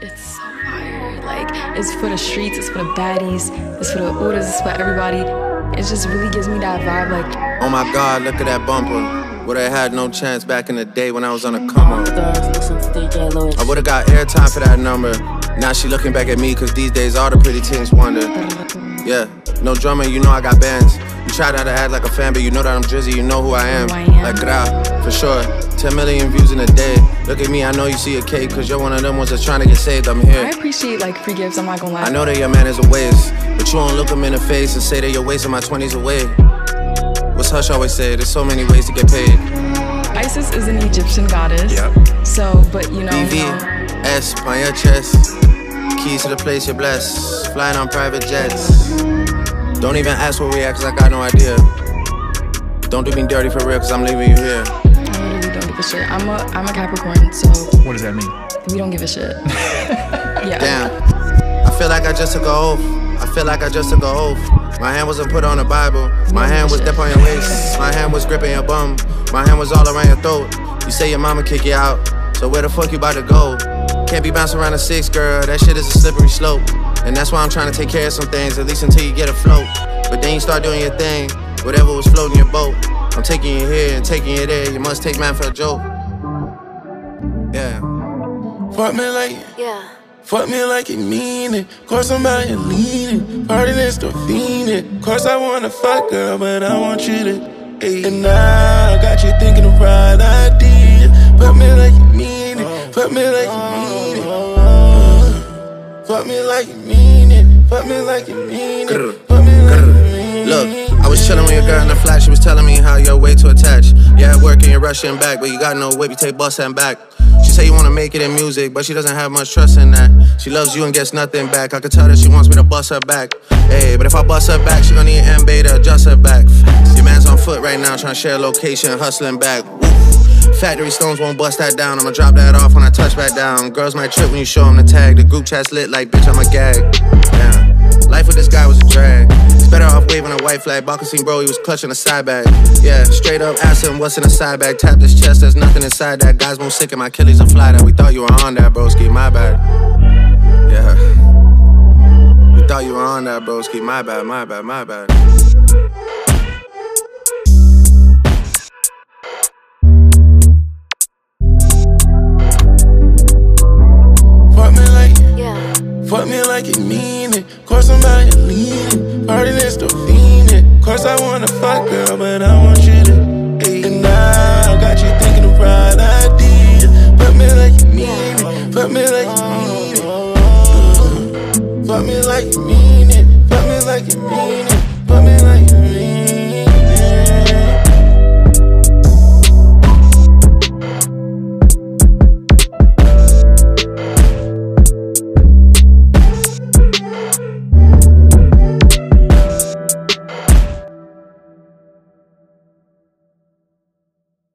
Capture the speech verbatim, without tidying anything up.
It's so fire. Like, it's for the streets, it's for the baddies, it's for the orders, it's for everybody. It just really gives me that vibe, like, oh my God, look at that bumper. Would've had no chance back in the day when I was on a come up. I would've got airtime for that number. Now she looking back at me, cause these days all the pretty things wonder. Yeah, no drummer, you know I got bands. You try not to act like a fan, but you know that I'm Drizzy, you know who I am. Like Gra, for sure. ten million views in a day. Look at me, I know you see a cake, cause you're one of them ones that's trying to get saved, I'm here. I appreciate like free gifts, I'm not gonna lie. I know that your man is a waste, but you won't look him in the face and say that you're wasting my twenties away. What's Hush always say, there's so many ways to get paid. Isis is an Egyptian goddess. Yep. So, but you know. B V, S on your chest. Keys to the place you're blessed. Flying on private jets. Don't even ask where we at, cause I got no idea. Don't do me dirty for real, cause I'm leaving you here. I literally don't give a shit. I'm a, I'm a Capricorn, so. What does that mean? We don't give a shit. Yeah. Damn. I feel like I just took a oath. I feel like I just took a oath. My hand wasn't put on the Bible. My hand was dip on your waist. My hand was gripping your bum. My hand was all around your throat. You say your mama kick you out, so where the fuck you about to go? Can't be bouncing around a six, girl. That shit is a slippery slope. And that's why I'm trying to take care of some things, at least until you get afloat. But then you start doing your thing, whatever was floating your boat. I'm taking you here and taking you there. You must take man for a joke. Yeah. Fuck me like it. Yeah. Fuck me like you mean it. Course I'm out here leaning. Party that's still fiending. Course I wanna fuck, girl, but I want you to. Ay. And now I got you thinking of right idea. Fuck me like you mean it. Fuck me like you mean it. Uh, fuck me like you mean it. Fuck me like you mean it. Fuck me like you mean it. Look, I was chilling with your girl in the flat. She was telling me how you're way too attached. Yeah, at work and you're rushing back, but you got no whip, you take bus and back. She say you wanna make it in music, but she doesn't have much trust in that. She loves you and gets nothing back. I could tell that she wants me to bust her back. Hey, but if I bust her back, she gonna need an M-Bay to adjust her back. Your man's on foot right now, trying to share a location, hustling back. Woo. Factory stones won't bust that down. I'ma drop that off when I touch back down. Girls might trip when you show them the tag. The group chat's lit like, bitch, I'm a gag. Yeah. Life with this guy was a drag. It's better off waving a white flag. Boccasine bro, he was clutching a side bag. Yeah, straight up asked him what's in a side bag. Tapped his chest, there's nothing inside that. Guys won't sick in my Achilles and fly that. We thought you were on that, broski, my bad. Yeah. We thought you were on that, broski, my bad, my bad, my bad. Fuck me like you mean it. Course I'm out here leaning. Party that's still fiending. Course I wanna fuck, girl, but I want you to. Ay. And now I got you thinking of right idea. Fuck me like you mean it. Fuck me like you mean it. Uh, fuck me like you mean it. Fuck me like you mean it.